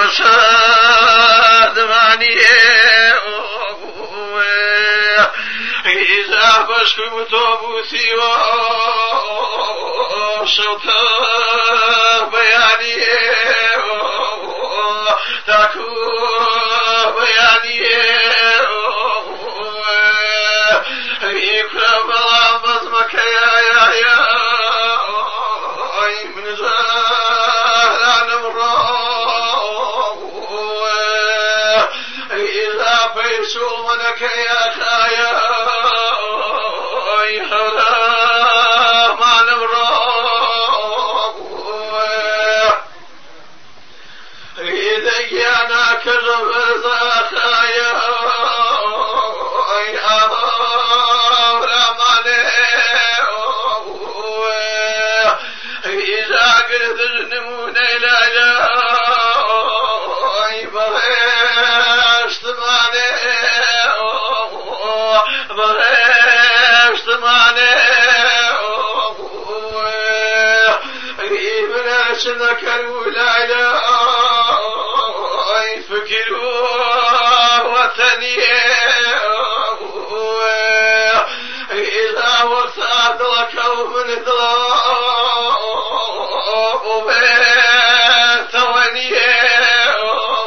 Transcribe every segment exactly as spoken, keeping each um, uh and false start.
بساد معنيه إذا بشكو توبوثي وصوت بيانيه تاكو بيانيه يكرم الله بضمك يا يا يا من زهران مراه إذا بيسول منك يا خايا حرام نمراه إذا جانا كذب خايا إذا قلت النمون إلى جاي بغيشت ماني بغيشت ماني من أشنك الولاية فكروا وثنيه إذا وصعت لك ومن ضلاب وبيت ونيه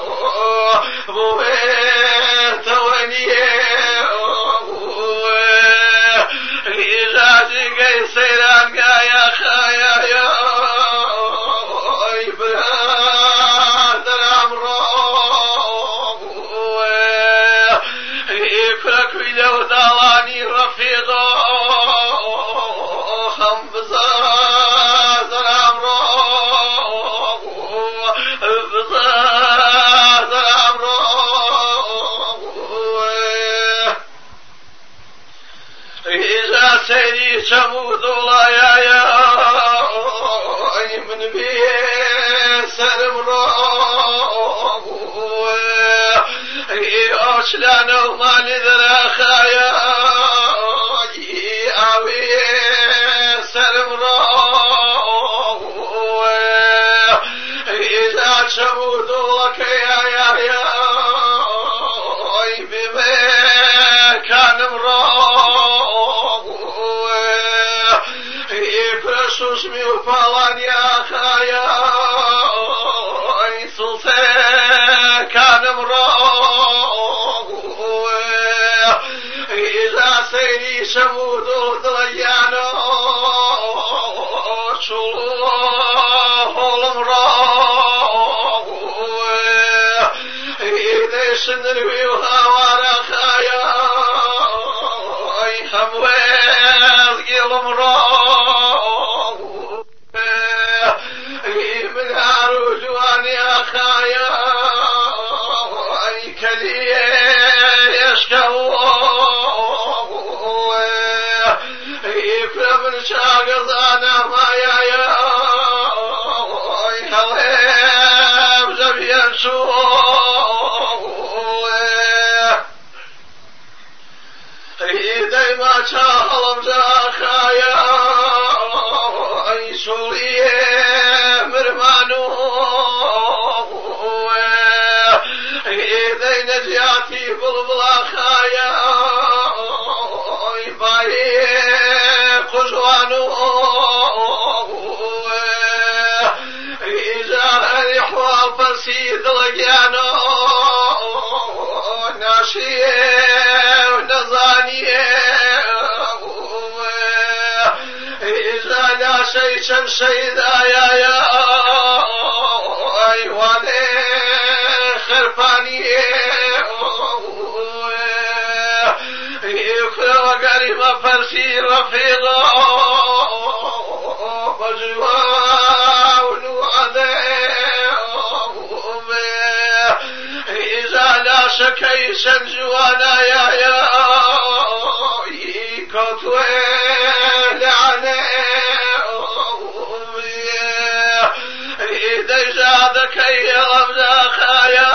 وبيت ونيه إذا جيقي سيران يا خايا يا إبراد الأمراء إفرك لو دلاني رفيقا خمبزاد الأمراء بزاد الأمراء إذا سيري شمود الله يا يا من بيسر مراء أشلان ومال ذرا خايا أوي سر مراء إذا شمود لك يا يا يا بما كان مراء يفرش اسمي وفلان يا خايا سلطان كان مراء إذا سيري شمود ضليانا شلوه المراء إذا سنروي وهوارا خايا هموز قيل مراء من هارو جواني أخايا كلي يشكوه يفرم شاقضانا ما يا يا هلهم زبيان سوه إذا ما شاهلم زاخايا سوريا مرمانو إذا نجاتي بلبلا خايا باي قزوانو إذا الإحوال فرسيد لقيانو ناشيه ونظانيه إذا لا شيء شيدا يا يا أيواني خرفاني يكره وقريب فرسي رفيقا بجوا ونوعده إذا لا شكي سنجوانا يا يا يكتوه لعنه إذا جادك يا ربنا خايا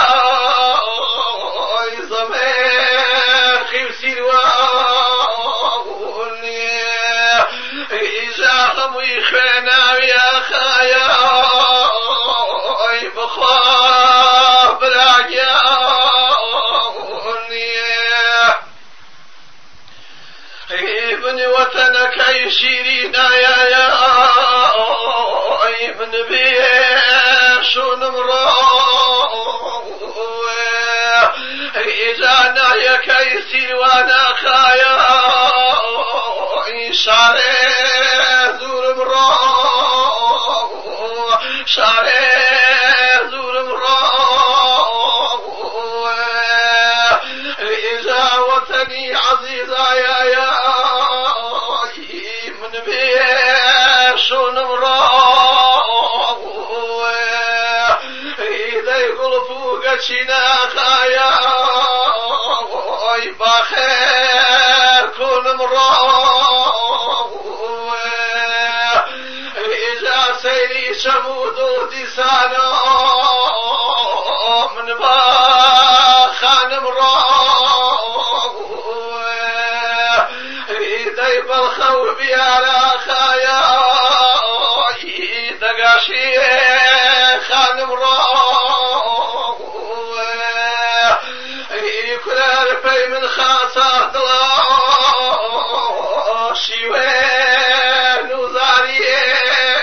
زمخي سلواني إذا هم يخنا يا خايا بخار تيروانا خايا شارع دور مرا شارع دور مرا إذا وطني عزيزا يا يا من بيشون مرا إذا يقول فوقتنا خايا بخير كل مرا إذا سيري شمود ديسانا من باخان مرا إذا يبالخو بيالا خايا إذا قاشي خان مرا يكرر في من خاصة دلا شوين وزاريه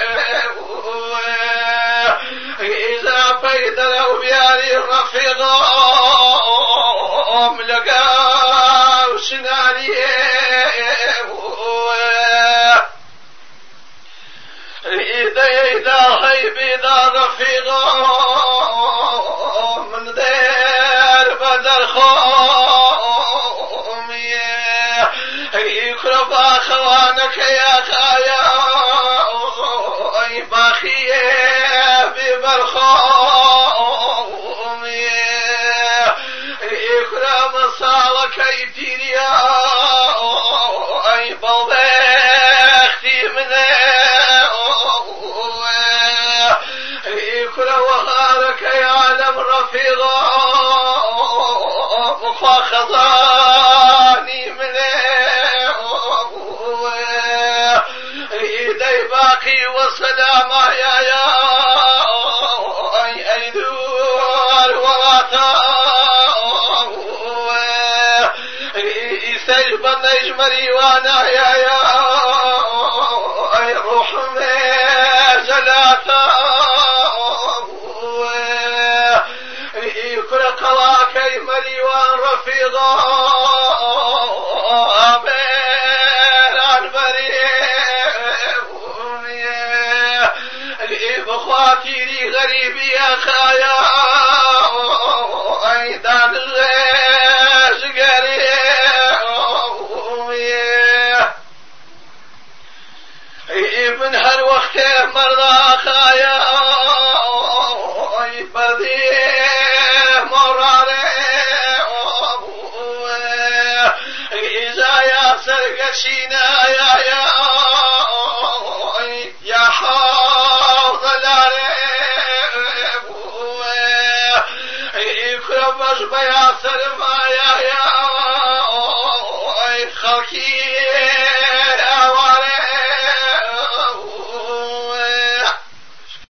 إذا بيد لو بياري رفيقا ملقا وشناليه إذا إذا هيب إذا رفيقا من دير بدر خومي يقرب أخوانك يا خايا باخيه ببرخومي يقرب صالك يتيريا أي بلدختي منه يقرب وغارك يعلم رفيقا مخاخذاني منه إيدي باقي والسلام يا يا أي أي دور وراتا يسجب النجمري وانا يا يا أي روح مزلاتا يكر قلاكي مريوان رفيقا أمين عن مريم بخواتي لي غريبي يا خايا أيضا الغيش قريب من هالوقت مرضى خايا بردي مراري إذا يا سرقشينا يا يا يا حوض العريب يكرمش بيا سرما يا يا خلقي